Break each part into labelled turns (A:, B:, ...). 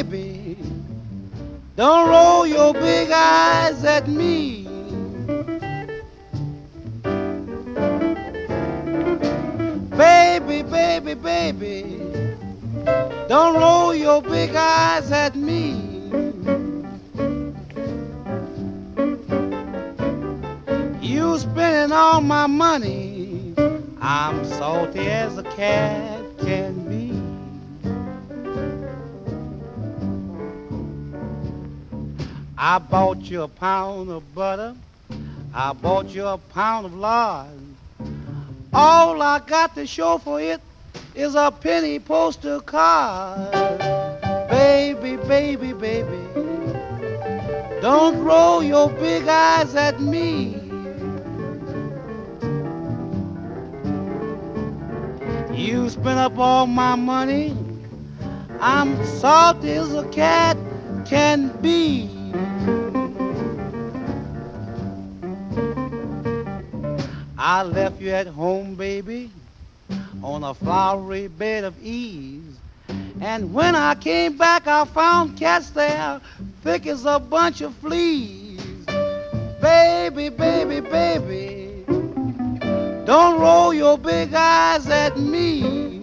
A: baby, don't roll your big eyes at me. Baby, baby, baby, don't roll your big eyes at me. You spending all my money, I'm salty as a cat can be. I bought you a pound of butter, I bought you a pound of lard. All I got to show for it is a penny postal card. Baby, baby, baby, don't roll your big eyes at me. You spent up all my money, I'm salty as a cat can be. I left you at home, baby, on a flowery bed of ease. And when I came back, I found cats there, thick as a bunch of fleas. Baby, baby, baby, don't roll your big eyes at me.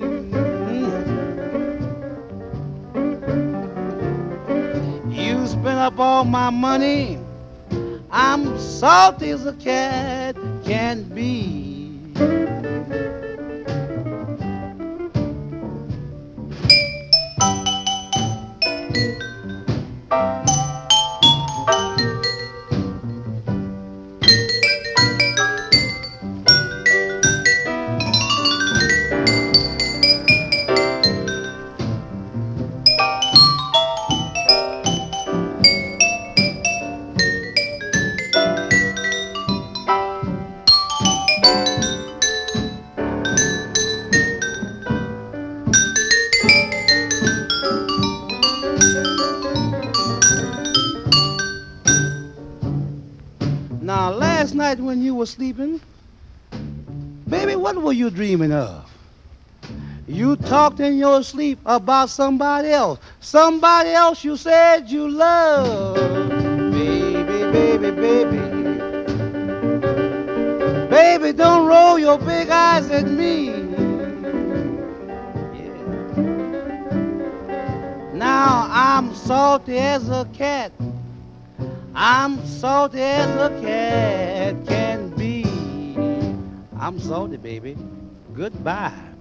A: You spent up all my money, I'm salty as a cat can be. Now, last night when you were sleeping, baby, what were you dreaming of? You talked in your sleep about somebody else you said you loved. Baby, baby, baby, baby, don't roll your big eyes at me. Yeah. Now I'm salty as a cat, I'm salty as a cat can be. I'm salty, baby. Goodbye.